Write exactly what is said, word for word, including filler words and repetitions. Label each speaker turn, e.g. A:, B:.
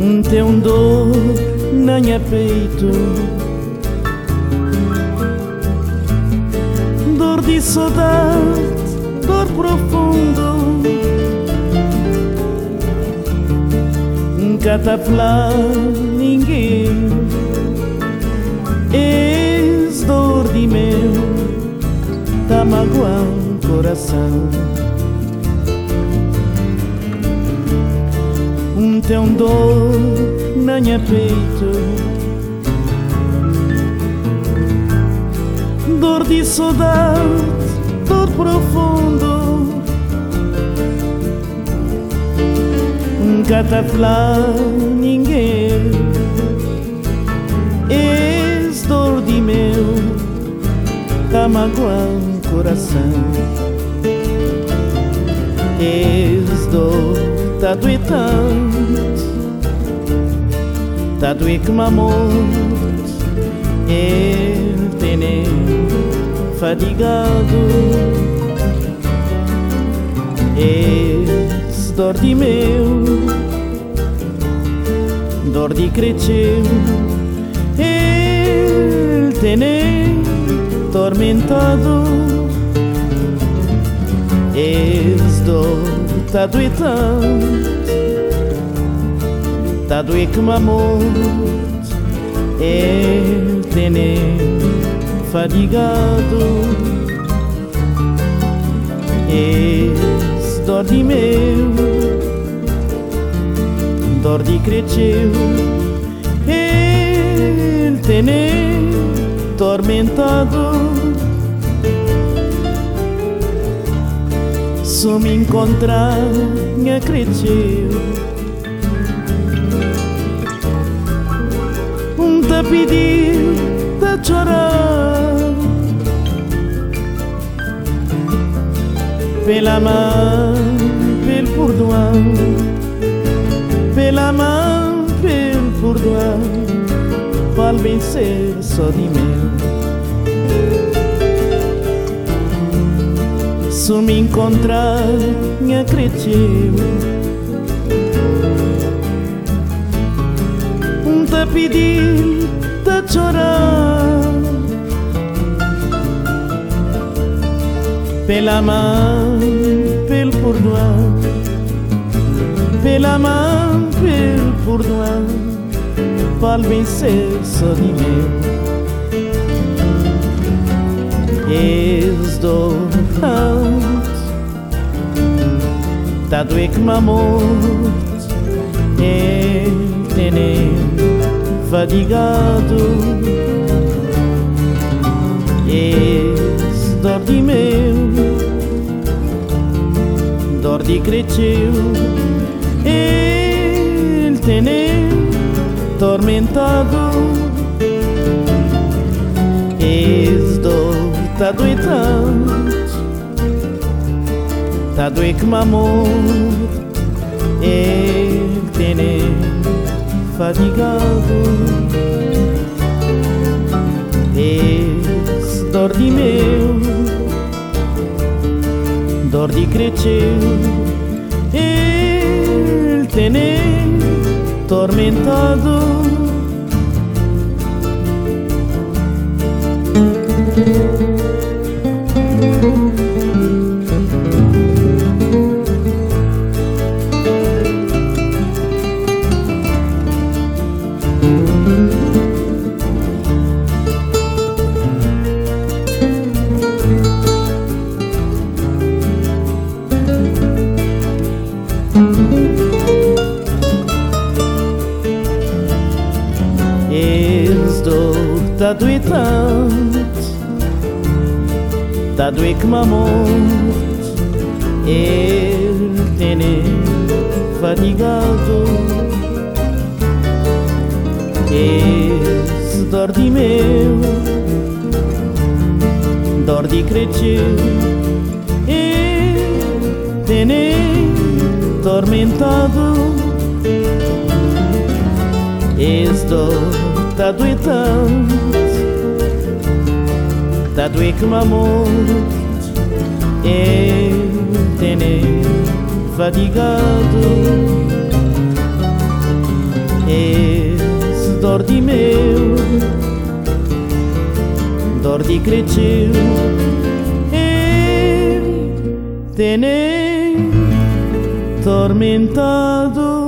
A: tem um dor na minha peito, dor de saudade, dor profundo. Nunca tá falar ninguém, és dor de meu, tá magoando o coração. Tem um dor na minha peito, dor de saudade, dor profundo. Nunca tá falar ninguém, és dor de meu, tá magoando o coração. És dor, tá doendo tanto, tá doendo que uma morte, ele tem nem fadigado. Esse dor de meu, dor de cresceu, ele tem nem tormentado. Esse dor tá doendo tanto, tá doendo que uma morte, ele tem nem fadigado. Esse dor de meu, dor de cresceu, ele tem nem tormentado. Se me encontrar, me acredito, um te pedir, te chorar, pela mão, pelo perdoar, pela mão, pelo perdoar, vale vencer só de mim. Se me encontrar, me acredito, um te pedir, te chorar, pela mão, pelo perdoar, pela mão, pelo perdoar, vale vencer só de mim. És dor tanto, tá doendo que uma morte, ele tem nem fadigado. És dor de meu, dor de cresceu, ele tem nem tormentado. És dor, tá doendo tanto, tá doendo que uma morte, ele tem nem fadigado. És dor de meu, dor de cresceu, ele tem nem tormentado. És dor, tá doendo tanto, tá doendo que uma morte, ele tem nem fadigado. És dor de meu, dor de cresceu, ele tem nem tormentado. És dor, tá doendo tanto, tá doendo que uma morte, ele tem nem fadigado. esse dor de meu, dor de cresceu, e tem tormentado.